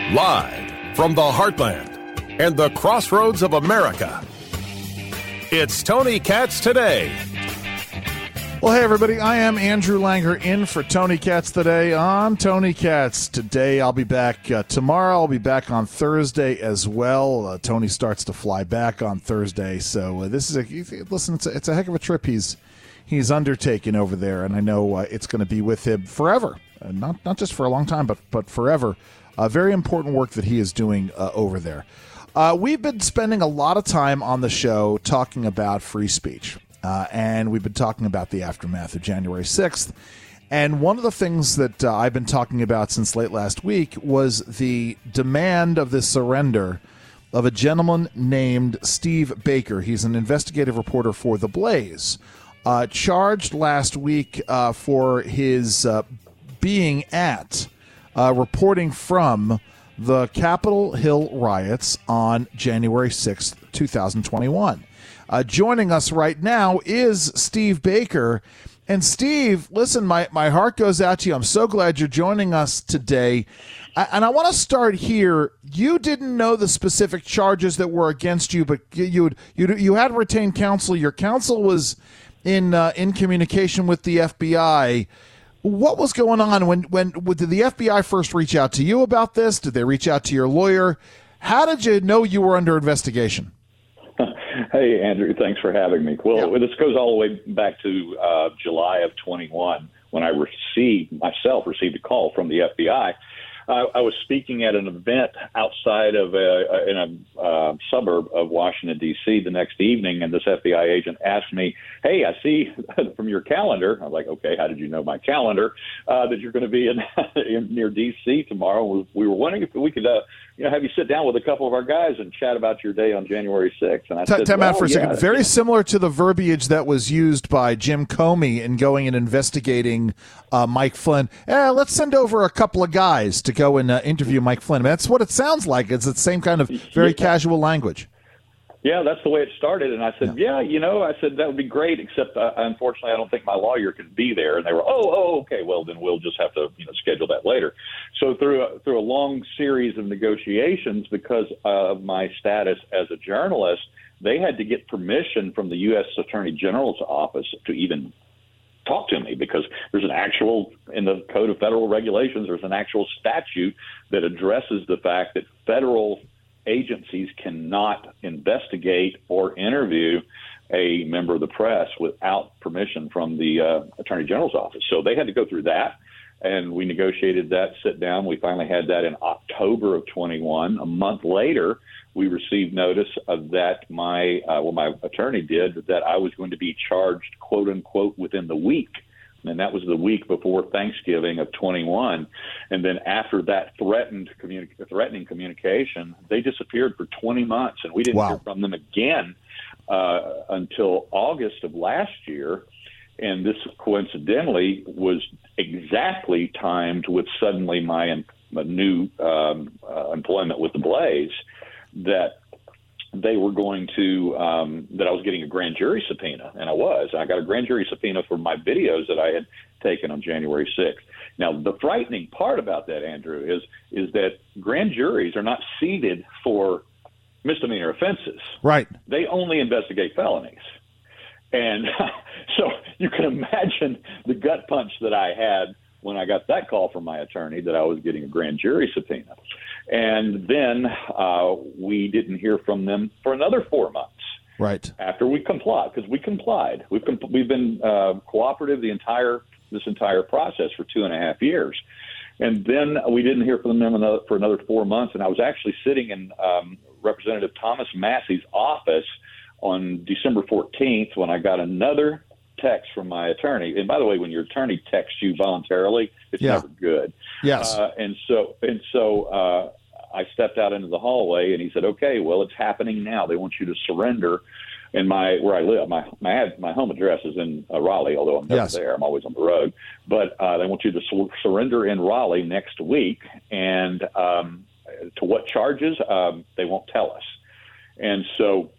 Live from the heartland and the crossroads of America, it's Tony Katz Today. Well, hey, everybody. I am Andrew Langer in for Tony Katz Today on Tony Katz Today. I'll be back tomorrow. I'll be back on Thursday as well. Tony starts to fly back on Thursday. So this is it's a heck of a trip he's undertaken over there. And I know it's going to be with him forever. Not just for a long time, but forever. Very important work that he is doing over there. We've been spending a lot of time on the show talking about free speech. And we've been talking about the aftermath of January 6th. And one of the things that I've been talking about since late last week was the demand of the surrender of a gentleman named Steve Baker. He's an investigative reporter for The Blaze, charged last week for his being at, reporting from the Capitol Hill riots on January 6th, 2021. Joining us right now is Steve Baker. And Steve, listen, my heart goes out to you. I'm so glad you're joining us today. And I want to start here. You didn't know the specific charges that were against you, but you had retained counsel. Your counsel was in communication with the FBI. What was going on when did the FBI first reach out to you about this? Did they reach out to your lawyer? How did you know you were under investigation? Hey, Andrew, thanks for having me. Well, This goes all the way back to July of 21 when I received a call from the FBI. I was speaking at an event outside of in a suburb of Washington, D.C. the next evening, and this FBI agent asked me, hey, I see from your calendar. I was like, okay, how did you know my calendar? That you're going to be in near D.C. tomorrow. We were wondering if we could have you sit down with a couple of our guys and chat about your day on January 6th. And I said, time out for a second. Very similar to the verbiage that was used by Jim Comey in going and investigating Mike Flynn. Let's send over a couple of guys to go and interview Mike Flynn. I mean, that's what it sounds like. It's the same kind of very casual language. Yeah, that's the way it started. And I said, I said, that would be great, except unfortunately, I don't think my lawyer could be there. And they were, okay, well, then we'll just have to schedule that later. So through a long series of negotiations, because of my status as a journalist, they had to get permission from the U.S. Attorney General's office to even talk to me, because there's an actual, in the Code of Federal Regulations, there's an actual statute that addresses the fact that federal agencies cannot investigate or interview a member of the press without permission from the Attorney General's office. So they had to go through that, and we negotiated that sit down. We finally had that in October of 21. A month later, we received notice of that my attorney did, that I was going to be charged, quote unquote, within the week. And that was the week before Thanksgiving of 21. And then after that threatening communication, they disappeared for 20 months. And we didn't hear from them again until August of last year. And this coincidentally was exactly timed with suddenly my new employment with the Blaze, that they were going to, that I was getting a grand jury subpoena, and I got a grand jury subpoena for my videos that I had taken on January 6th. Now, the frightening part about that, Andrew, is that grand juries are not seated for misdemeanor offenses. Right. They only investigate felonies. And so you can imagine the gut punch that I had when I got that call from my attorney that I was getting a grand jury subpoena. And then we didn't hear from them for another 4 months. Right. After we complied, because we complied. We've been cooperative this entire process for 2.5 years. And then we didn't hear from them for another 4 months. And I was actually sitting in Representative Thomas Massey's office on December 14th when I got another text from my attorney. And by the way, when your attorney texts you voluntarily, it's never good. Yes. And so I stepped out into the hallway, and he said, okay, well, it's happening now. They want you to surrender. And where I live, my home address is in Raleigh, although I'm never there. I'm always on the road. But they want you to surrender in Raleigh next week. And to what charges, they won't tell us. And so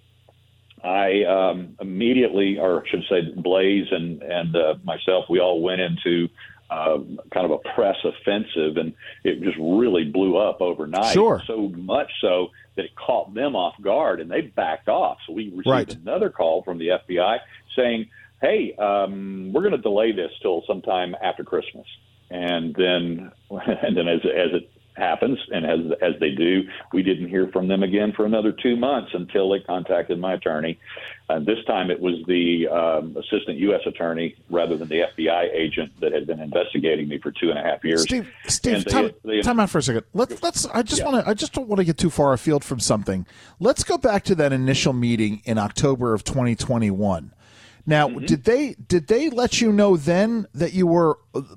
I immediately, or I should say Blaze and myself, we all went into kind of a press offensive, and it just really blew up overnight. Sure. So much so that it caught them off guard, and they backed off. So we received another call from the FBI saying, hey, we're going to delay this till sometime after Christmas. And then as it happens, and as they do, we didn't hear from them again for another 2 months until they contacted my attorney. This time it was the assistant U.S. attorney rather than the FBI agent that had been investigating me for 2.5 years. Steve, time out for a second. I just don't want to get too far afield from something. Let's go back to that initial meeting in October of 2021. Now, did they let you know then that you were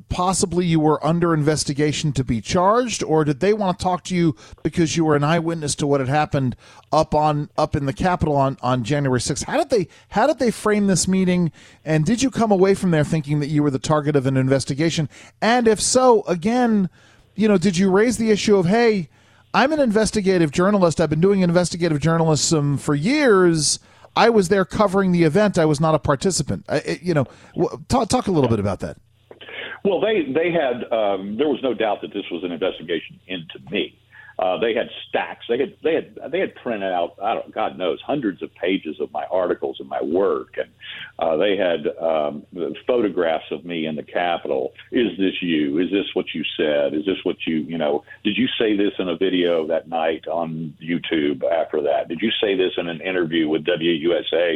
under investigation to be charged, or did they want to talk to you because you were an eyewitness to what had happened up in the Capitol on January 6th? How did they frame this meeting, and did you come away from there thinking that you were the target of an investigation? And if so, again, did you raise the issue of, hey, I'm an investigative journalist. I've been doing investigative journalism for years. I was there covering the event. I was not a participant. Talk a little bit about that. Well, they had there was no doubt that this was an investigation into me. They had stacks. They had printed out, God knows, hundreds of pages of my articles and my work, and they had photographs of me in the Capitol. Is this you? Is this what you said? Is this what did you say this in a video that night on YouTube after that? Did you say this in an interview with WUSA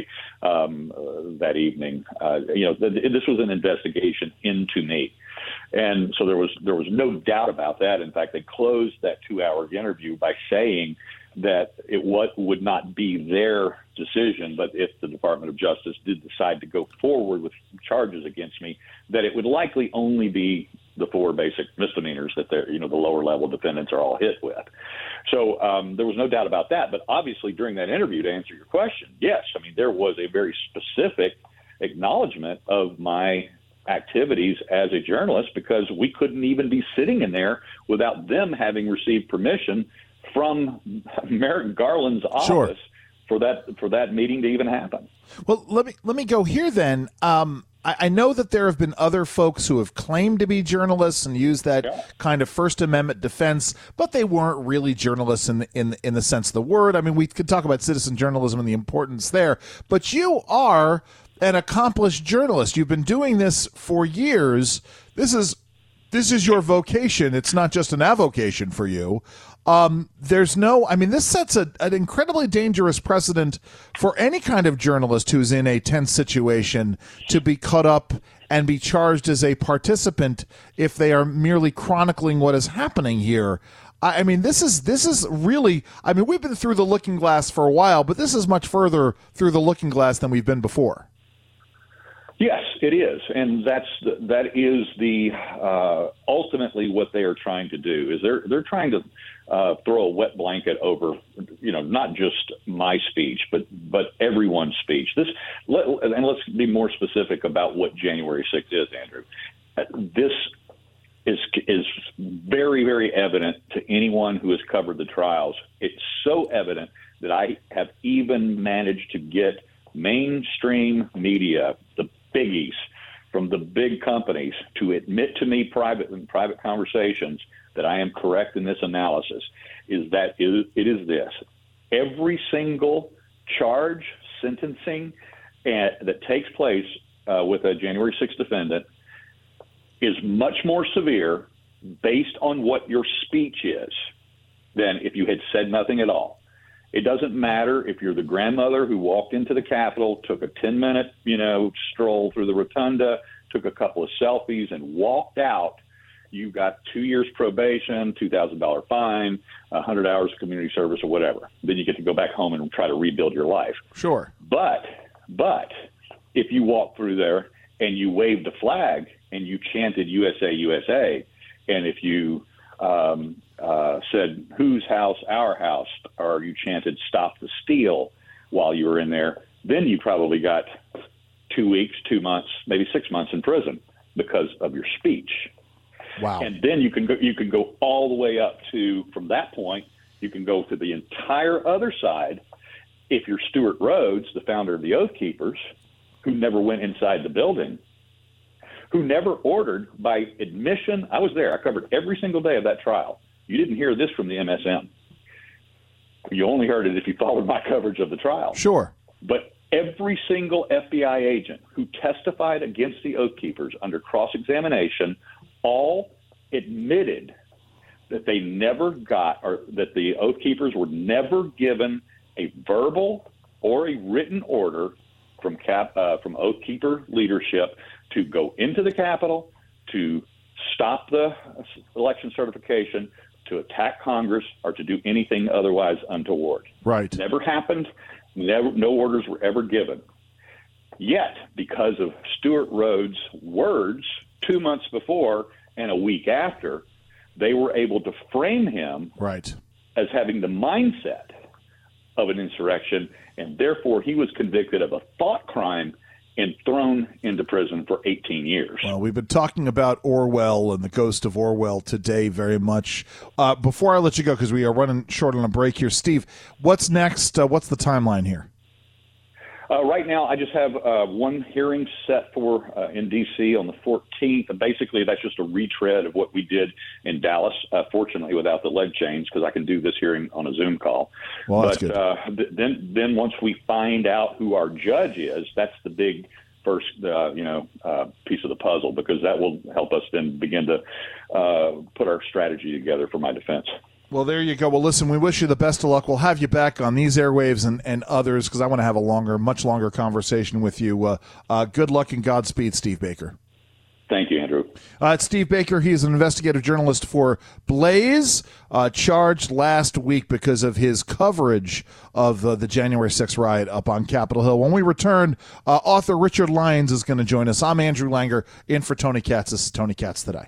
that evening? This was an investigation into me. And so there was no doubt about that. In fact, they closed that 2-hour interview by saying that it would not be their decision, but if the Department of Justice did decide to go forward with charges against me, that it would likely only be the 4 basic misdemeanors that the lower level defendants are all hit with. So there was no doubt about that. But obviously during that interview, to answer your question, yes, there was a very specific acknowledgement of my activities as a journalist, because we couldn't even be sitting in there without them having received permission from Merrick Garland's office for that meeting to even happen. Well, let me go here then. I know that there have been other folks who have claimed to be journalists and used that kind of First Amendment defense, but they weren't really journalists in the sense of the word. We could talk about citizen journalism and the importance there, but you are an accomplished journalist. You've been doing this for years. This is your vocation. It's not just an avocation for you. This sets an incredibly dangerous precedent for any kind of journalist who's in a tense situation to be caught up and be charged as a participant if they are merely chronicling what is happening here. This is really, we've been through the looking glass for a while, but this is much further through the looking glass than we've been before. Yes, it is, and that is the ultimately what they are trying to do. Is they're trying to throw a wet blanket over, not just my speech, but everyone's speech. And let's be more specific about what January 6th is, Andrew. This is very, very evident to anyone who has covered the trials. It's so evident that I have even managed to get mainstream media, the biggies from the big companies, to admit to me in private conversations that I am correct in this analysis, it is this. Every single charge, sentencing that takes place with a January 6th defendant is much more severe based on what your speech is than if you had said nothing at all. It doesn't matter if you're the grandmother who walked into the Capitol, took a 10-minute, stroll through the rotunda, took a couple of selfies, and walked out. You got 2 years probation, $2,000 fine, 100 hours of community service, or whatever. Then you get to go back home and try to rebuild your life. Sure. But if you walk through there and you waved a flag and you chanted USA, USA, and if you said, whose house, our house, or you chanted stop the steal while you were in there, then you probably got 2 weeks, 2 months, maybe 6 months in prison because of your speech. Wow. And then you can go all the way up to, from that point, you can go to the entire other side. If you're Stuart Rhodes, the founder of the Oath Keepers, who never went inside the building, who never ordered by admission. I was there. I covered every single day of that trial. You didn't hear this from the MSM. You only heard it if you followed my coverage of the trial. Sure. But every single FBI agent who testified against the Oath Keepers under cross-examination all admitted that they never got, or that the Oath Keepers were never given a verbal or a written order from Oath Keeper leadership to go into the Capitol, to stop the election certification, to attack Congress, or to do anything otherwise untoward. Right. Never happened. No orders were ever given. Yet, because of Stuart Rhodes' words 2 months before and a week after, they were able to frame him right. as having the mindset of an insurrection, and therefore he was convicted of a thought crime and thrown into prison for 18 years. Well, we've been talking about Orwell and the ghost of Orwell today very much. Before I let you go, because we are running short on a break here, Steve, what's next? What's the timeline here? Right now, I just have one hearing set for in D.C. on the 14th, and basically that's just a retread of what we did in Dallas, fortunately without the leg change, because I can do this hearing on a Zoom call. Well, that's but good. Then once we find out who our judge is, that's the big first piece of the puzzle, because that will help us then begin to put our strategy together for my defense. Well, there you go. Well, listen, we wish you the best of luck. We'll have you back on these airwaves and others, because I want to have a much longer conversation with you. Good luck and Godspeed, Steve Baker. Thank you, Andrew. It's Steve Baker. He is an investigative journalist for Blaze, charged last week because of his coverage of the January 6th riot up on Capitol Hill. When we return, author Richard Lyons is going to join us. I'm Andrew Langer, in for Tony Katz. This is Tony Katz Today.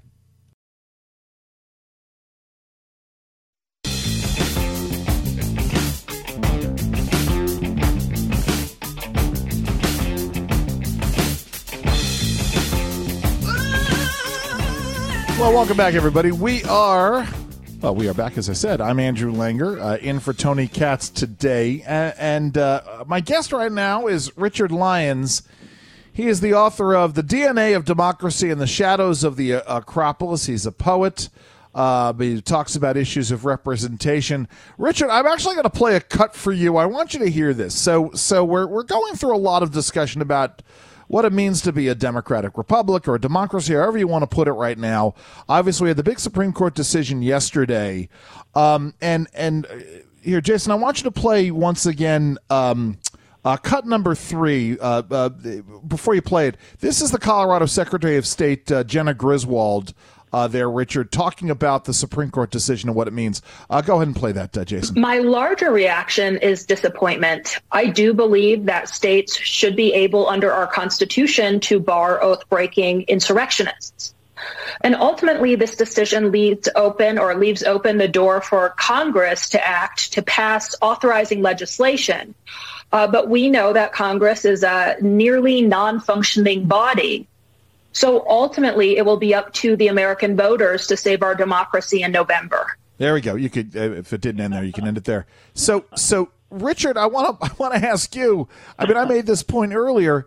Well, welcome back, everybody. We are back, as I said. I'm Andrew Langer, in for Tony Katz today. And my guest right now is Richard Lyons. He is the author of The DNA of Democracy and the Shadows of the Acropolis. He's a poet. He talks about issues of representation. Richard, I'm actually going to play a cut for you. I want you to hear this. So we're going through a lot of discussion about what it means to be a democratic republic or a democracy, however you want to put it right now. Obviously, we had the big Supreme Court decision yesterday. And here, Jason, I want you to play once again cut number 3 before you play it. This is the Colorado Secretary of State, Jena Griswold, there, Richard, talking about the Supreme Court decision and what it means. Go ahead and play that, Jason. My larger reaction is disappointment. I do believe that states should be able, under our Constitution, to bar oath-breaking insurrectionists. And ultimately, this decision leaves open the door for Congress to act, to pass authorizing legislation. But we know that Congress is a nearly non-functioning body. So ultimately, it will be up to the American voters to save our democracy in November. There we go. You could, if it didn't end there, you can end it there. So Richard, I want to ask you. I mean, I made this point earlier.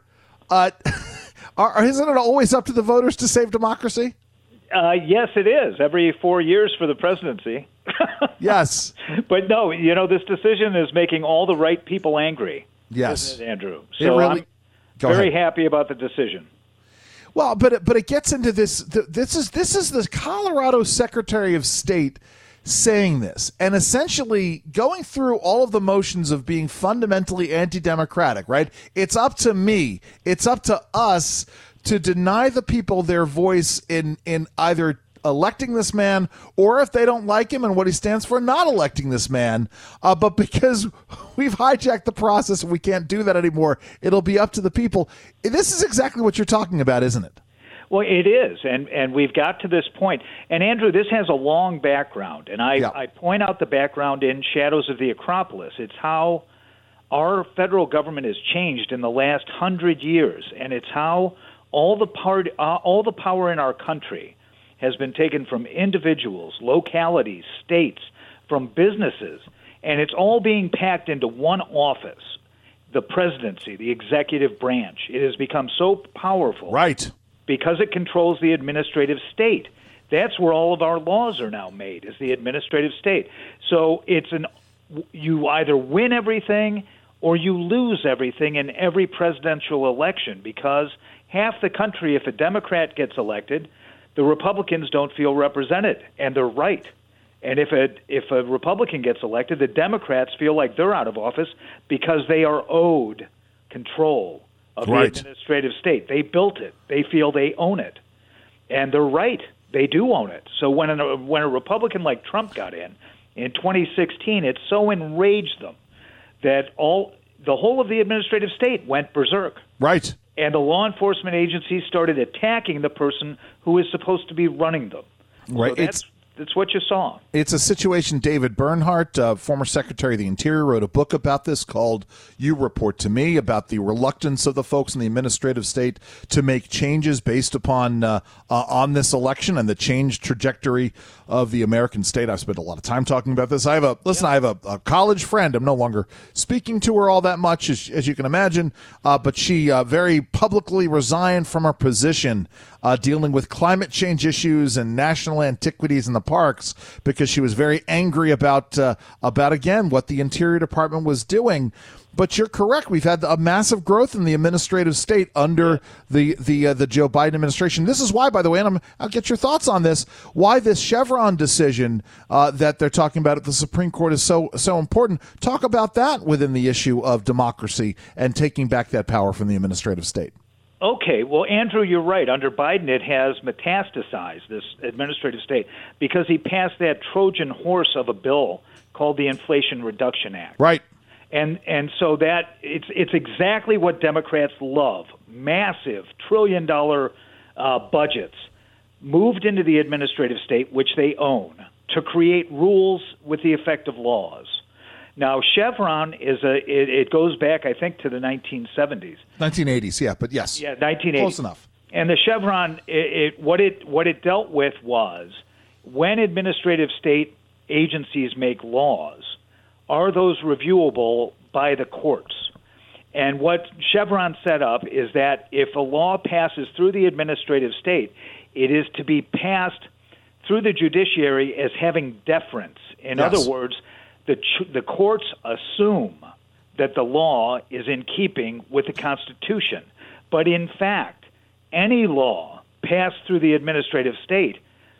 Isn't it always up to the voters to save democracy? Yes, it is. Every 4 years for the presidency. Yes. But no, this decision is making all the right people angry. Yes. Isn't it, Andrew? So I'm very happy about the decision. Well, but it gets into this. This is the Colorado Secretary of State saying this, and essentially going through all of the motions of being fundamentally anti-democratic. Right? It's up to me. It's up to us to deny the people their voice in either electing this man, or if they don't like him and what he stands for, not electing this man. But because we've hijacked the process and we can't do that anymore, it'll be up to the people. This is exactly what you're talking about, isn't it? Well, it is, and we've got to this point. And, Andrew, this has a long background, and I point out the background in Shadows of the Acropolis. It's how our federal government has changed in the last 100 years, and it's how all the power in our country has been taken from individuals, localities, states, from businesses, and it's all being packed into one office, the presidency, the executive branch. It has become so powerful. Right. because it controls the administrative state. That's where all of our laws are now made, is the administrative state. So you either win everything or you lose everything in every presidential election, because half the country, if a Democrat gets elected, the Republicans don't feel represented, and they're right. And if a Republican gets elected, the Democrats feel like they're out of office because they are owed control of the administrative state. They built it. They feel they own it. And they're right. They do own it. So when a Republican like Trump got in 2016, it so enraged them that the whole of the administrative state went berserk. Right. And the law enforcement agencies started attacking the person who is supposed to be running them. Right. So that's what you saw. It's a situation. David Bernhardt, former Secretary of the Interior, wrote a book about this called You Report to Me, about the reluctance of the folks in the administrative state to make changes based upon on this election and the changed trajectory of the American state. I've spent a lot of time talking about this. I have a college friend. I'm no longer speaking to her all that much, as you can imagine, but she very publicly resigned from her position dealing with climate change issues and national antiquities in the parks because she was very angry about again what the Interior Department was doing. But you're correct. We've had a massive growth in the administrative state under the Joe Biden administration. This is why, by the way, and I'll get your thoughts on this, why this Chevron decision that they're talking about at the Supreme Court is so important. Talk about that within the issue of democracy and taking back that power from the administrative state. Okay, well, Andrew, you're right. Under Biden, it has metastasized, this administrative state, because he passed that Trojan horse of a bill called the Inflation Reduction Act. Right. And so that it's exactly what Democrats love: massive trillion-dollar budgets moved into the administrative state, which they own, to create rules with the effect of laws. Now, Chevron it goes back, I think, to the 1970s. 1980s, yeah, but yes. Yeah, 1980s. Close enough. And the Chevron, what it dealt with was when administrative state agencies make laws, are those reviewable by the courts? And what Chevron set up is that if a law passes through the administrative state, it is to be passed through the judiciary as having deference. In other words, the courts assume that the law is in keeping with the Constitution. But in fact, any law passed through the administrative state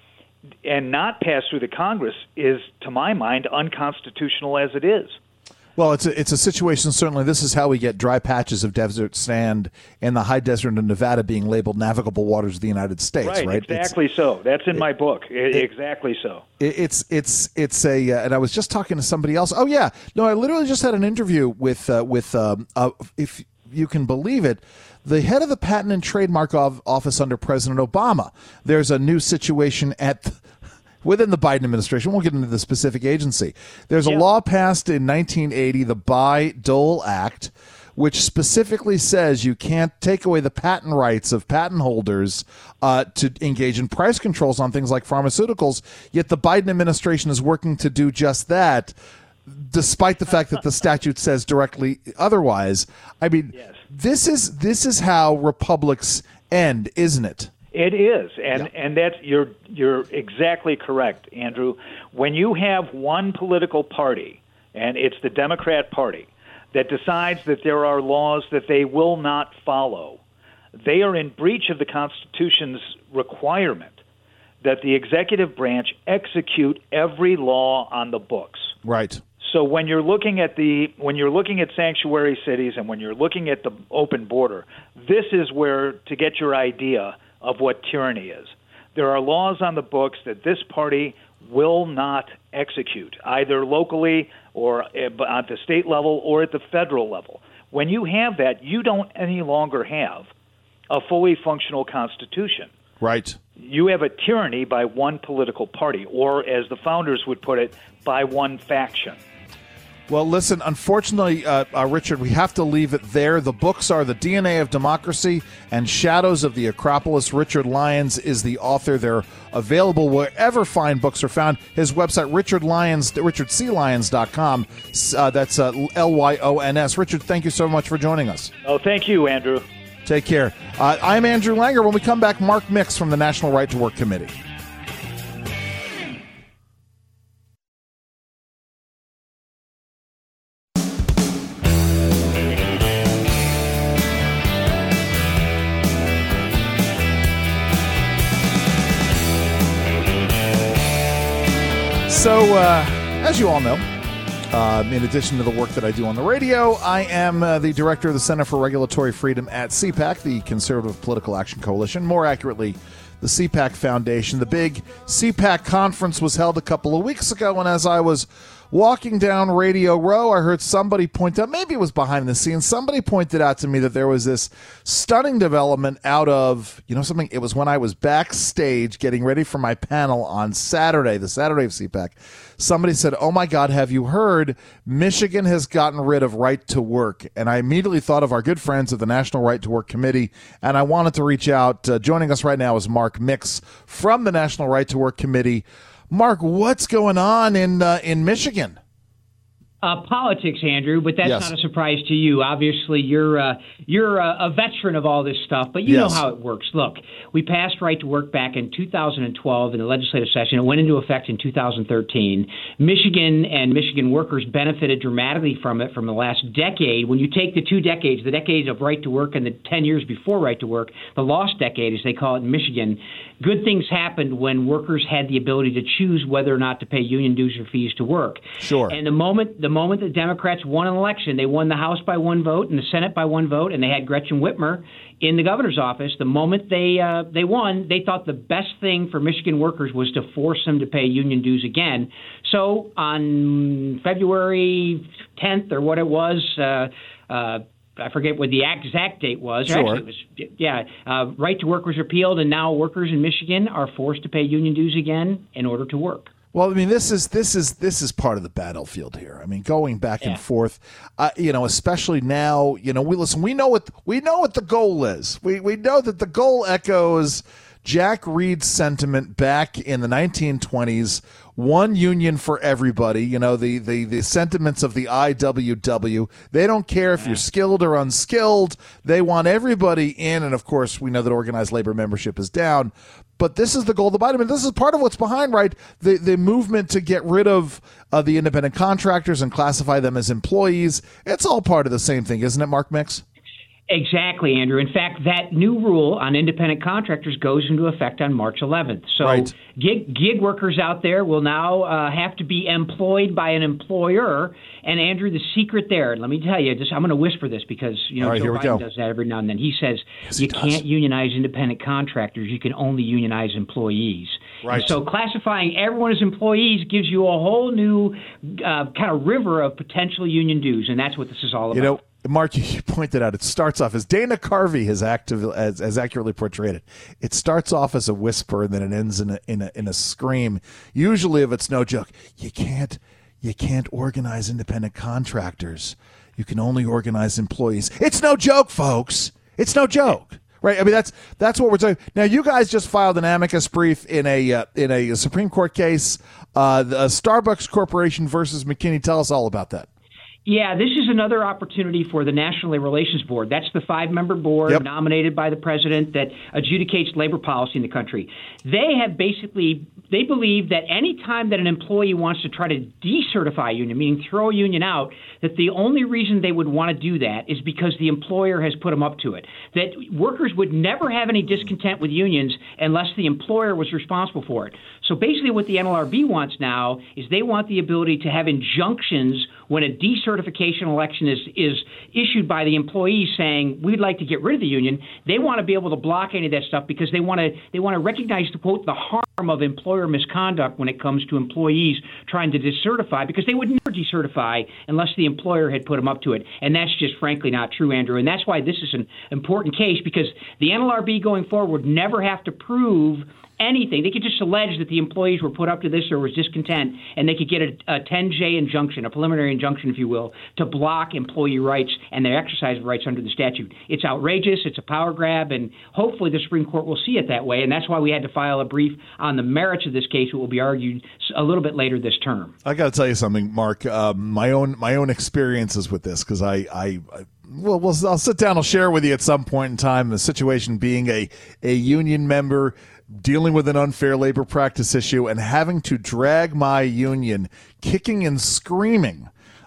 and not passed through the Congress is, to my mind, unconstitutional as it is. Well, it's a situation, certainly. This is how we get dry patches of desert sand in the high desert of Nevada being labeled navigable waters of the United States, right? Exactly so. That's in my book. Exactly so. It's and I was just talking to somebody else. Oh, yeah. No, I literally just had an interview with if you can believe it, the head of the Patent and Trademark Office under President Obama. There's a new situation within the Biden administration. We'll get into the specific agency. There's a law passed in 1980, the Bayh-Dole Act, which specifically says you can't take away the patent rights of patent holders to engage in price controls on things like pharmaceuticals. Yet the Biden administration is working to do just that, despite the fact that the statute says directly otherwise. I mean, this is how republics end, isn't it? It is, and that's you're exactly correct, Andrew. When you have one political party, and it's the Democrat Party, that decides that there are laws that they will not follow, they are in breach of the Constitution's requirement that the executive branch execute every law on the books. Right. So when you're looking at sanctuary cities and when you're looking at the open border, this is where to get your idea of what tyranny is. There are laws on the books that this party will not execute, either locally or at the state level or at the federal level. When you have that, you don't any longer have a fully functional constitution. Right. You have a tyranny by one political party, or as the founders would put it, by one faction. Well, listen, unfortunately, Richard, we have to leave it there. The books are The DNA of Democracy and Shadows of the Acropolis. Richard Lyons is the author. They're available wherever fine books are found. His website, richardclyons.com. That's Lyons. Richard, thank you so much for joining us. Oh, thank you, Andrew. Take care. I'm Andrew Langer. When we come back, Mark Mix from the National Right to Work Committee. So, as you all know, in addition to the work that I do on the radio, I am the director of the Center for Regulatory Freedom at CPAC, the Conservative Political Action Coalition, more accurately, the CPAC Foundation. The big CPAC conference was held a couple of weeks ago, and as I was walking down Radio Row, I heard somebody point out, maybe it was behind the scenes, somebody pointed out to me that there was this stunning development out of, something, it was when I was backstage getting ready for my panel on Saturday, the Saturday of CPAC. Somebody said, "Oh my God, have you heard? Michigan has gotten rid of right to work." And I immediately thought of our good friends at the National Right to Work Committee, and I wanted to reach out. Joining us right now is Mark Mix from the National Right to Work Committee. Mark, what's going on in Michigan? Politics, Andrew, but that's not a surprise to you. Obviously, you're a veteran of all this stuff, but you know how it works. Look, we passed right to work back in 2012 in the legislative session. It went into effect in 2013. Michigan and Michigan workers benefited dramatically from it from the last decade. When you take the 2 decades, the decades of right to work and the 10 years before right to work, the lost decade, as they call it in Michigan, good things happened when workers had the ability to choose whether or not to pay union dues or fees to work. Sure. And the moment the Democrats won an election, they won the House by 1 vote and the Senate by 1 vote, and they had Gretchen Whitmer in the governor's office. The moment they won, they thought the best thing for Michigan workers was to force them to pay union dues again. So on February 10th or what it was, I forget what the exact date was. Sure. Actually, it was, right to work was repealed, and now workers in Michigan are forced to pay union dues again in order to work. Well, I mean, this is part of the battlefield here. I mean, going back and forth, especially now. We know what the goal is. We know that the goal echoes Jack Reed's sentiment back in the 1920s. One union for everybody. The sentiments of the IWW. They don't care if you're skilled or unskilled. They want everybody in, and of course, we know that organized labor membership is down. But this is the goal of the Biden. I mean, this is part of what's behind, right? The movement to get rid of the independent contractors and classify them as employees. It's all part of the same thing, isn't it, Mark Mix? Exactly, Andrew. In fact, that new rule on independent contractors goes into effect on March 11th. So right. Gig workers out there will now have to be employed by an employer. And, Andrew, the secret there, let me tell you, I'm going to whisper this because, All right, Joe Biden does that every now and then. He says you can't unionize independent contractors. You can only unionize employees. Right. And so classifying everyone as employees gives you a whole new kind of river of potential union dues, and that's what this is all about. Mark, you pointed out it starts off, as Dana Carvey has accurately portrayed it. It starts off as a whisper and then it ends in a scream. Usually, if it's no joke, you can't organize independent contractors. You can only organize employees. It's no joke, folks. It's no joke. Right, I mean that's what we're talking. Now, you guys just filed an amicus brief in a Supreme Court case, the Starbucks Corporation versus McKinney. Tell us all about that. Yeah, this is another opportunity for the National Labor Relations Board. That's the 5-member board nominated by the president that adjudicates labor policy in the country. They believe that any time that an employee wants to try to decertify a union, meaning throw a union out, that the only reason they would want to do that is because the employer has put them up to it. That workers would never have any discontent with unions unless the employer was responsible for it. So basically what the NLRB wants now is they want the ability to have injunctions when a decertification election is issued by the employees saying we'd like to get rid of the union. They want to be able to block any of that stuff because they want to recognize the harm of employer misconduct when it comes to employees trying to decertify, because they would never decertify unless the employer had put them up to it. And that's just frankly not true, Andrew. And that's why this is an important case, because the NLRB going forward would never have to prove anything. They could just allege that the employees were put up to this or was discontent, and they could get a 10J injunction, a preliminary injunction, if you will, to block employee rights and their exercise of rights under the statute. It's outrageous. It's a power grab, and hopefully the Supreme Court will see it that way, and that's why we had to file a brief on the merits of this case, which will be argued a little bit later this term. I got to tell you something, Mark. My own experiences with this, because I'll sit down. I'll share with you at some point in time the situation being a union member dealing with an unfair labor practice issue and having to drag my union kicking and screaming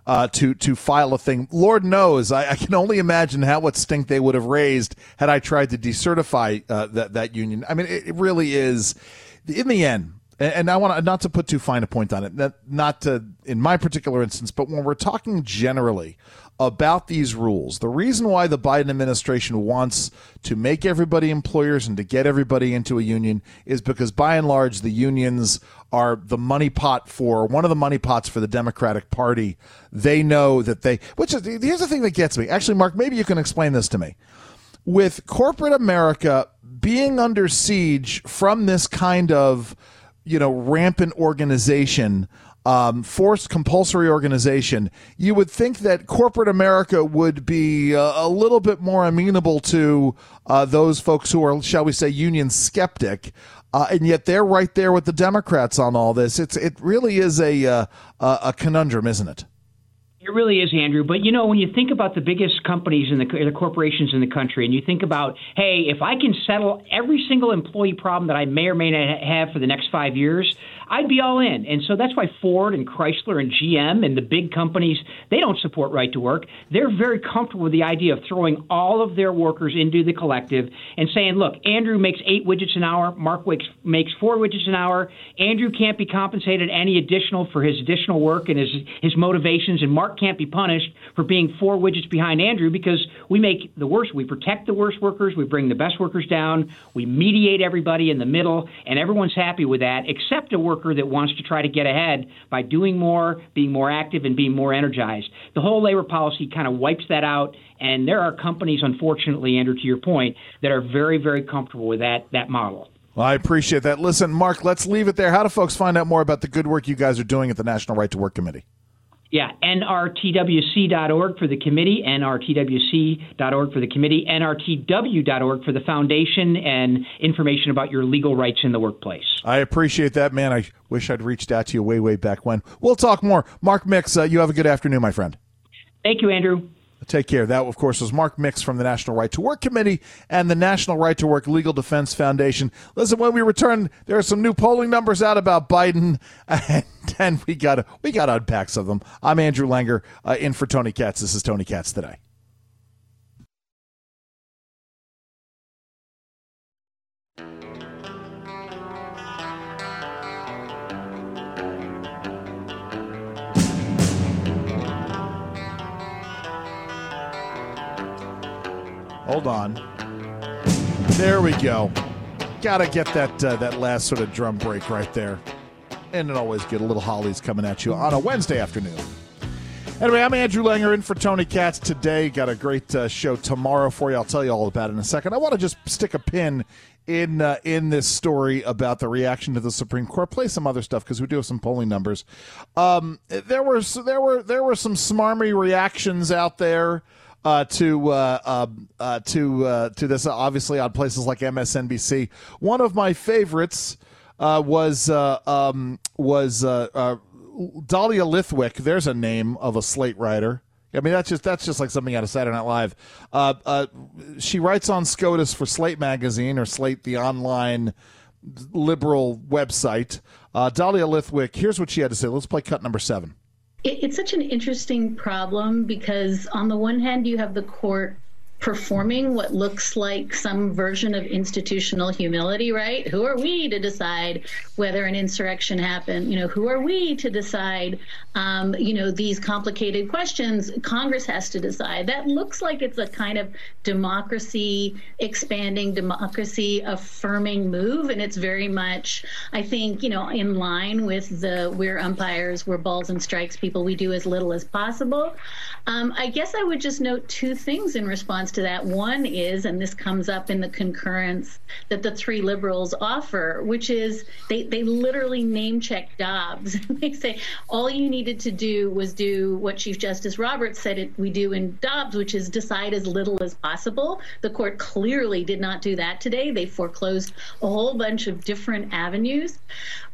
to file a thing. Lord knows, I can only imagine what stink they would have raised had I tried to decertify that union. I mean, it really is, in the end, and I want not to put too fine a point on it, not to, in my particular instance, but when we're talking generally about these rules, the reason why the Biden administration wants to make everybody employers and to get everybody into a union is because, by and large, the unions are the money pot for one of the money pots for the Democratic Party. They know that here's the thing that gets me. Actually, Mark, maybe you can explain this to me. With corporate America being under siege from this kind of, rampant organization, forced compulsory organization, you would think that corporate America would be a little bit more amenable to those folks who are, shall we say, union skeptic. And yet they're right there with the Democrats on all this. It really is a conundrum, isn't it? It really is, Andrew. But, when you think about the biggest companies and the corporations in the country, and you think about, hey, if I can settle every single employee problem that I may or may not have for the next 5 years, I'd be all in. And so that's why Ford and Chrysler and GM and the big companies, they don't support right to work. They're very comfortable with the idea of throwing all of their workers into the collective and saying, look, Andrew makes 8 widgets an hour. Mark makes 4 widgets an hour. Andrew can't be compensated any additional for his additional work and his motivations. And Mark can't be punished for being 4 widgets behind Andrew, because we protect the worst workers. We bring the best workers down. We mediate everybody in the middle, and everyone's happy with that, except a worker that wants to try to get ahead by doing more, being more active, and being more energized. The whole labor policy kind of wipes that out, and there are companies, unfortunately, Andrew, to your point, that are very, very comfortable with that model. Well, I appreciate that. Listen, Mark, let's leave it there. How do folks find out more about the good work you guys are doing at the National Right to Work Committee? Yeah, nrtwc.org for the committee, nrtwc.org for the committee, nrtw.org for the foundation, and information about your legal rights in the workplace. I appreciate that, man. I wish I'd reached out to you way back when. We'll talk more. Mark Mix, you have a good afternoon, my friend. Thank you, Andrew. Take care. That, of course, was Mark Mix from the National Right to Work Committee and the National Right to Work Legal Defense Foundation. Listen, when we return, there are some new polling numbers out about Biden, and we got to unpack some of them. I'm Andrew Langer, in for Tony Katz. This is Tony Katz Today. Hold on. There we go. Gotta get that last sort of drum break right there. And it always get a little Hollies coming at you on a Wednesday afternoon. Anyway, I'm Andrew Langer, in for Tony Katz today. Got a great show tomorrow for you. I'll tell you all about it in a second. I want to just stick a pin in this story about the reaction to the Supreme Court. Play some other stuff because we do have some polling numbers. There were some smarmy reactions out there to this, obviously, on places like MSNBC. One of my favorites was Dahlia Lithwick. There's a name of a Slate writer. I mean, that's just like something out of Saturday Night Live. She writes on SCOTUS for Slate Magazine, or Slate, the online liberal website. Dahlia Lithwick, here's what she had to say. Let's play cut number 7. It's such an interesting problem because on the one hand, you have the court performing what looks like some version of institutional humility, right? Who are we to decide whether an insurrection happened? Who are we to decide, these complicated questions? Congress has to decide. That looks like it's a kind of democracy expanding, democracy affirming move. And it's very much, I think, in line with we're umpires, we're balls and strikes people, we do as little as possible. I guess I would just note 2 things in response to that. One is, and this comes up in the concurrence that the 3 liberals offer, which is they literally name check Dobbs. They say all you needed to do was do what Chief Justice Roberts said we do in Dobbs, which is decide as little as possible. The court clearly did not do that today. They foreclosed a whole bunch of different avenues.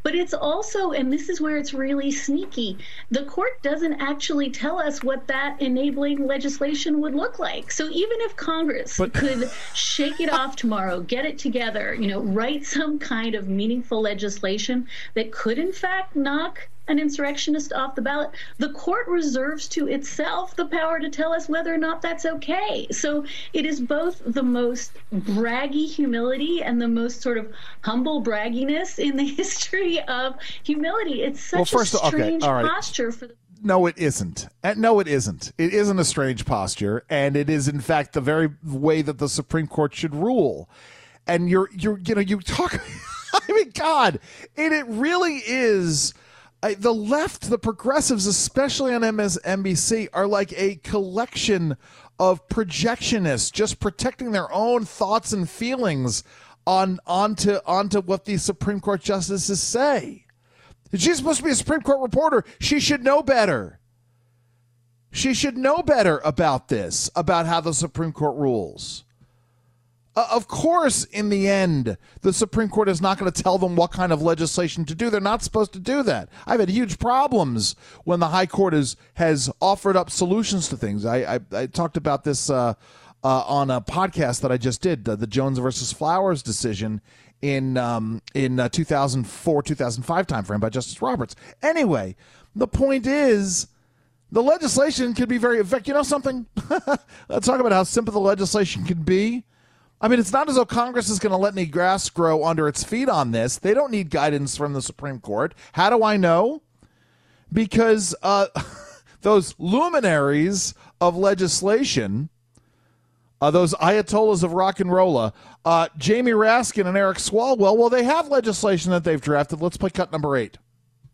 But it's also, and this is where it's really sneaky, the court doesn't actually tell us what that enabling legislation would look like. So even if Congress could shake it off tomorrow, get it together, write some kind of meaningful legislation that could in fact knock an insurrectionist off the ballot, the court reserves to itself the power to tell us whether or not that's okay. So it is both the most braggy humility and the most sort of humble bragginess in the history of humility. It's such a strange posture for the... No, it isn't. No, it isn't. It isn't a strange posture, and it is, in fact, the very way that the Supreme Court should rule. And you talk... I mean, God, it really is... The left, the progressives, especially on MSNBC, are like a collection of projectionists just protecting their own thoughts and feelings onto what the Supreme Court justices say. She's supposed to be a Supreme Court reporter. She should know better. She should know better about this, about how the Supreme Court rules. Of course, in the end, the Supreme Court is not going to tell them what kind of legislation to do. They're not supposed to do that. I've had huge problems when the High Court has offered up solutions to things. I talked about this on a podcast that I just did, the Jones versus Flowers decision in 2004-2005 timeframe by Justice Roberts. Anyway, the point is, the legislation can be very... In fact, you know something? Let's talk about how simple the legislation can be. I mean, it's not as though Congress is going to let any grass grow under its feet on this. They don't need guidance from the Supreme Court. How do I know? Because those luminaries of legislation, those ayatollahs of rock and rolla, Jamie Raskin and Eric Swalwell, well, they have legislation that they've drafted. Let's play cut number 8.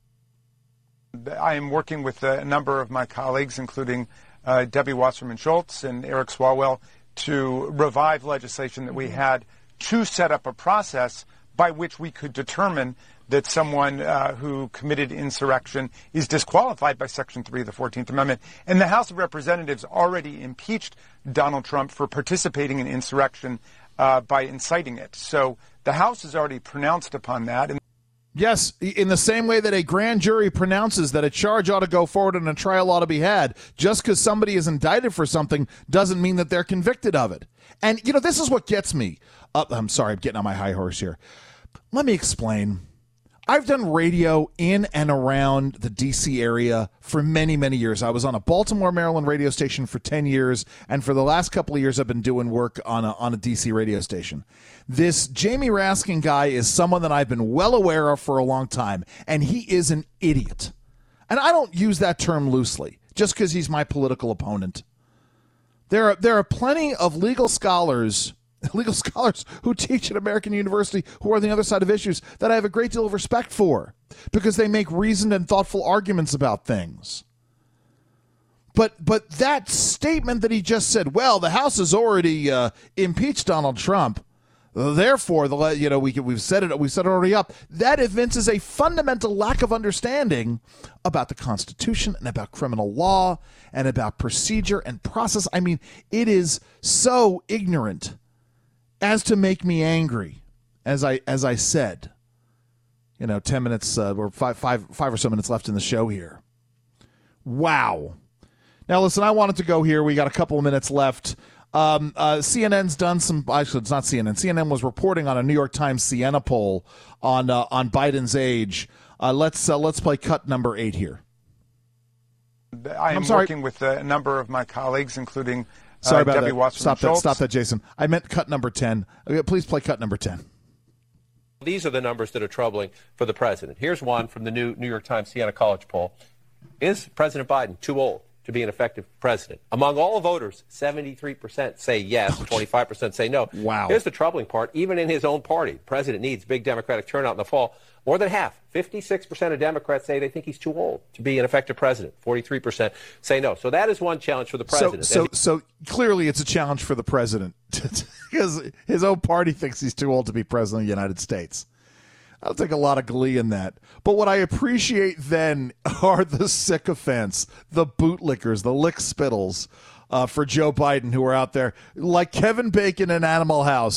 I am working with a number of my colleagues, including Debbie Wasserman Schultz and Eric Swalwell, to revive legislation that we had to set up a process by which we could determine that someone who committed insurrection is disqualified by Section 3 of the 14th Amendment. And the House of Representatives already impeached Donald Trump for participating in insurrection by inciting it. So the House has already pronounced upon that. Yes, in the same way that a grand jury pronounces that a charge ought to go forward and a trial ought to be had, just because somebody is indicted for something doesn't mean that they're convicted of it. And, this is what gets me. I'm sorry, I'm getting on my high horse here. Let me explain. I've done radio in and around the D.C. area for many, many years. I was on a Baltimore, Maryland radio station for 10 years, and for the last couple of years I've been doing work on a D.C. radio station. This Jamie Raskin guy is someone that I've been well aware of for a long time, and he is an idiot. And I don't use that term loosely, just because he's my political opponent. There are plenty of legal scholars who teach at American University who are on the other side of issues that I have a great deal of respect for because they make reasoned and thoughtful arguments about things. But that statement that he just said, well, the House has already impeached Donald Trump, therefore we've set it already up. That evinces a fundamental lack of understanding about the Constitution and about criminal law and about procedure and process. I mean, it is so ignorant as to make me angry, as I said. 10 minutes, or five or so minutes left in the show here. Wow. Now, listen, I wanted to go here. We got a couple of minutes left. CNN's done some. Actually, it's not CNN. CNN was reporting on a New York Times Siena poll on Biden's age. Let's play cut number 8 here. I am working with a number of my colleagues, including. Sorry about Debbie that. Wasserman Schultz. Stop that, Jason. I meant cut number 10. Please play cut number 10. These are the numbers that are troubling for the president. Here's one from the New York Times Siena College poll. Is President Biden too old to be an effective president? Among all voters, 73% say yes, 25% say no. Wow. Here's the troubling part. Even in his own party, the president needs big Democratic turnout in the fall. More than half, 56% of Democrats say they think he's too old to be an effective president. 43% say no. So that is one challenge for the president. So clearly it's a challenge for the president because his own party thinks he's too old to be president of the United States. I'll take a lot of glee in that. But what I appreciate then are the sycophants, the bootlickers, the lick spittles for Joe Biden who are out there, like Kevin Bacon in Animal House,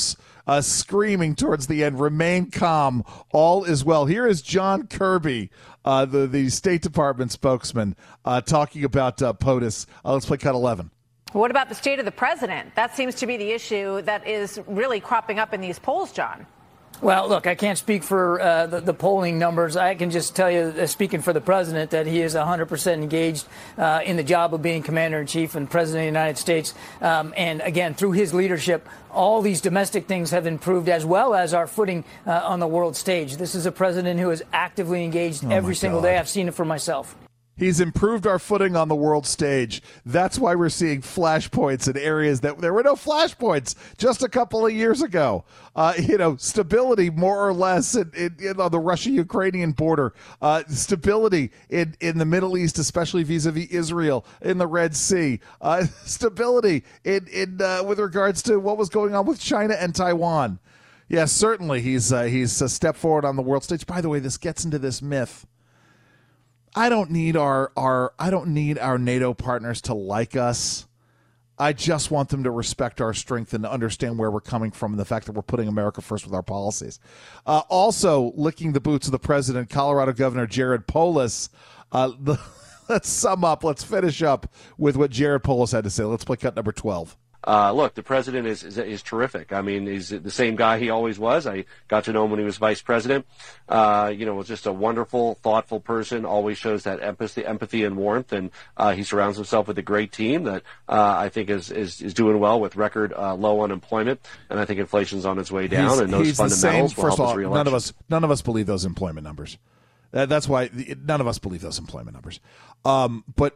screaming towards the end, "Remain calm, all is well." Here is John Kirby, the State Department spokesman, talking about POTUS. Let's play cut 11. What about the state of the president? That seems to be the issue that is really cropping up in these polls, John. Well, look, I can't speak for the polling numbers. I can just tell you, speaking for the president, that he is 100% engaged in the job of being commander-in-chief and president of the United States. And again, through his leadership, all these domestic things have improved, as well as our footing on the world stage. This is a president who is actively engaged every single day. I've seen it for myself. He's improved our footing on the world stage. That's why we're seeing flashpoints in areas that there were no flashpoints just a couple of years ago. Stability more or less on the Russia-Ukrainian border. Stability in the Middle East, especially vis-a-vis Israel, in the Red Sea. Stability in with regards to what was going on with China and Taiwan. Yes, certainly he's a step forward on the world stage. By the way, this gets into this myth. I don't need our NATO partners to like us. I just want them to respect our strength and to understand where we're coming from and the fact that we're putting America first with our policies. Also, licking the boots of the president, Colorado Governor Jared Polis. Let's sum up. Let's finish up with what Jared Polis had to say. Let's play cut number 12. Look, the president is terrific. I mean, he's the same guy he always was. I got to know him when he was vice president. Was just a wonderful, thoughtful person, always shows that empathy and warmth. And he surrounds himself with a great team that I think is doing well with record low unemployment. And I think inflation's on its way down. And those fundamentals will help his reelection. None of us believe those employment numbers. That's why none of us believe those employment numbers. But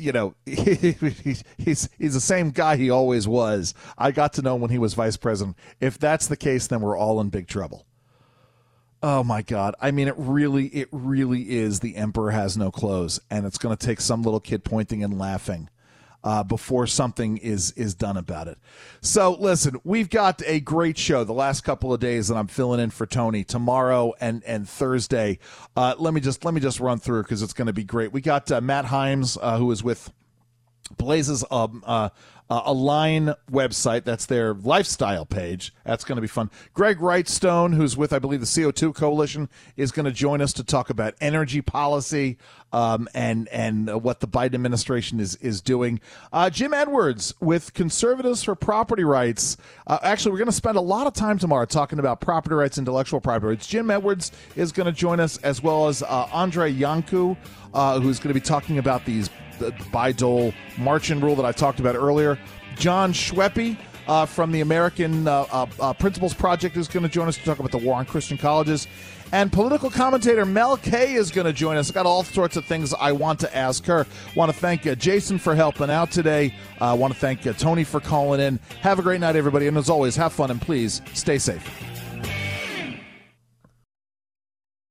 he's the same guy he always was. I got to know him when he was vice president. If that's the case, then we're all in big trouble. Oh my God. I mean, it really is the emperor has no clothes, and it's going to take some little kid pointing and laughing before something is done about it. So listen, we've got a great show the last couple of days that I'm filling in for Tony tomorrow and Thursday. Let me just run through because it's going to be great. We got Matt Himes, who is with Blaze's Align website. That's their lifestyle page. That's going to be fun. Greg Wrightstone, who's with, I believe, the CO2 Coalition, is going to join us to talk about energy policy and what the Biden administration is doing. Jim Edwards with Conservatives for Property Rights. Actually, we're going to spend a lot of time tomorrow talking about property rights, intellectual property rights. Jim Edwards is going to join us, as well as Andre Iancu, who's going to be talking about the Bayh-Dole march-in rule that I talked about earlier. John Schweppe from the American Principles Project is going to join us to talk about the war on Christian colleges. And political commentator Mel Kay is going to join us. I've got all sorts of things I want to ask her. Want to thank Jason for helping out today. Want to thank Tony for calling in. Have a great night, everybody. And as always, have fun and please stay safe.